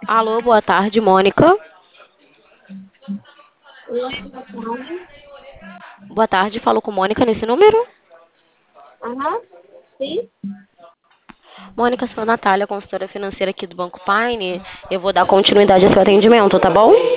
Alô, boa tarde, Mônica. Oi, boa tarde. Boa tarde, falo com Mônica nesse número. Aham, sim. Mônica, sou a Natália, consultora financeira aqui do Banco Paine. Eu vou dar continuidade ao seu atendimento, tá bom?